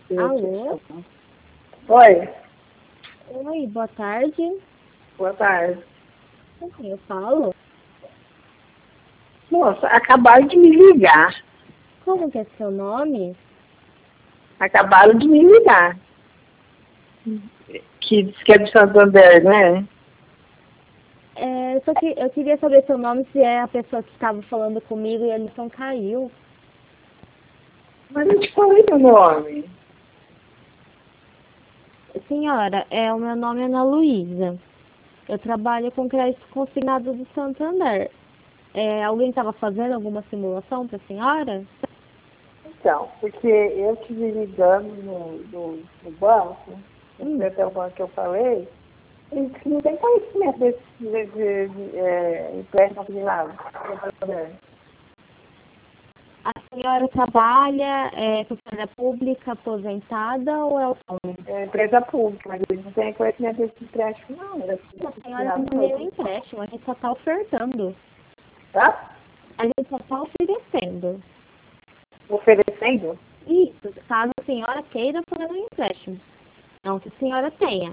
Alô? Oi, Oi, boa tarde. boa tarde. Com quem eu falo? Moça, acabaram de me ligar. Como que é seu nome? Acabaram de me ligar. Que diz que é de Santander, né? Eu queria saber seu nome, se é a pessoa que estava falando comigo e a ligação caiu. Mas eu te falei meu nome. Senhora, o meu nome é Ana Luísa. Eu trabalho com crédito consignado do Santander. Alguém estava fazendo alguma simulação para a senhora? Então, porque eu estive ligando no banco, até o banco que eu falei, eles que não tem conhecimento desse empréstimo consignado. A senhora trabalha com funcionária pública aposentada ou é autônoma? É empresa pública, mas eles não têm conhecimento desse empréstimo, não. A senhora não tem nenhum empréstimo, a gente só está ofertando. Tá? A gente só está oferecendo. Oferecendo? Isso, caso a senhora queira fazer um empréstimo. Não que a senhora tenha.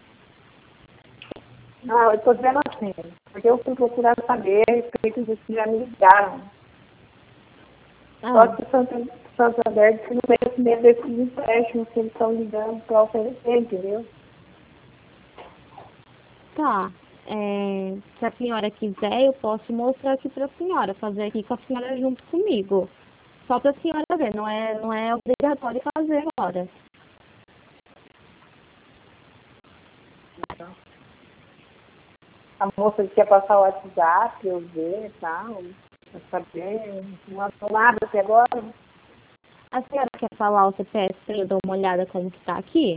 Não, eu estou dizendo assim, porque eu fui procurar saber a respeito disso que já me ligaram. Só que o Santander disse que não tem conhecimento desses empréstimos que eles estão ligando para oferecer, entendeu? Tá. Se a senhora quiser, eu posso mostrar aqui para a senhora, fazer aqui com a senhora junto comigo. Só para a senhora ver, não é obrigatório fazer agora. A moça quer passar o WhatsApp, eu ver e tal, para saber, não mandou nada até agora. A senhora quer falar o CPF para eu dar uma olhada como que tá aqui?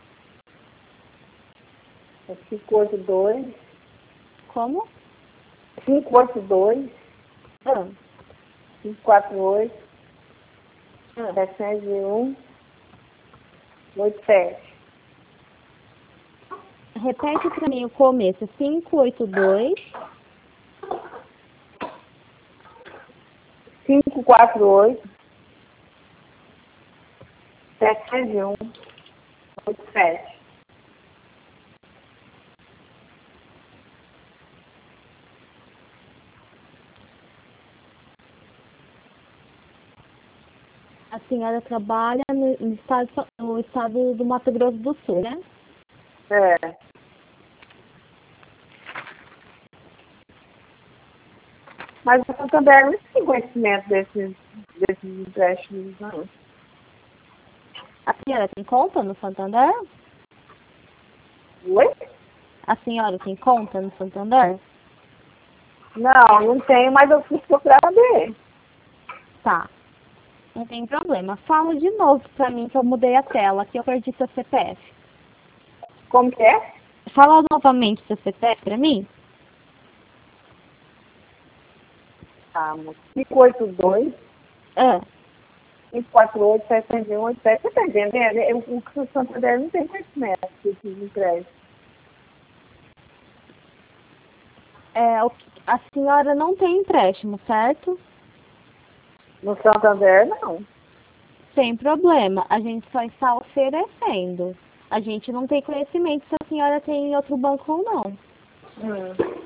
É 582, Como? 582, Ah, 548, ah. 701, 87. Repete para mim o começo. 582. 548, 701, 87. A senhora trabalha no estado do Mato Grosso do Sul, né? É. Mas o Santander não tem conhecimento desses empréstimos, não. A senhora tem conta no Santander? Oi? A senhora tem conta no Santander? Não, não tenho, mas eu fui procurar saber. Tá. Não tem problema. Fala de novo pra mim que eu mudei a tela, que eu perdi seu CPF. Como que é? Fala novamente seu CPF pra mim. Ah, 582, Ah, 548, 701, 87. Você está entendendo? O Santander não tem conhecimento desses empréstimos. a senhora não tem empréstimo, certo? No Santander, não. Sem problema. A gente só está oferecendo. A gente não tem conhecimento se a senhora tem em outro banco ou não.